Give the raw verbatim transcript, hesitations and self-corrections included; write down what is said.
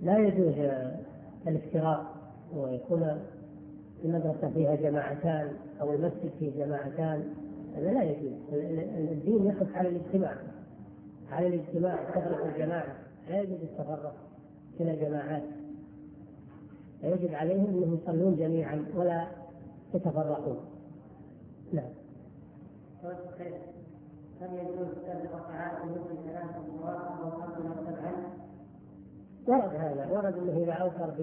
لا يجوز الافتراق ويكون المدرسة فيها جماعتان أو المسجد فيه جماعتان، هذا لا يجوز. الدين يقف على الاجتماع، على الاجتماع تفرق الجماعة، لا يجوز التفرق إلى جماعات، يجب عليهم أنهم يصلون جميعا ولا يتفرقون. نعم. هل يجوز سبع ركعات مثل ثلاث صلوات أو خمس سبعا؟ ورد هذا، ورد أنه إذا أوتر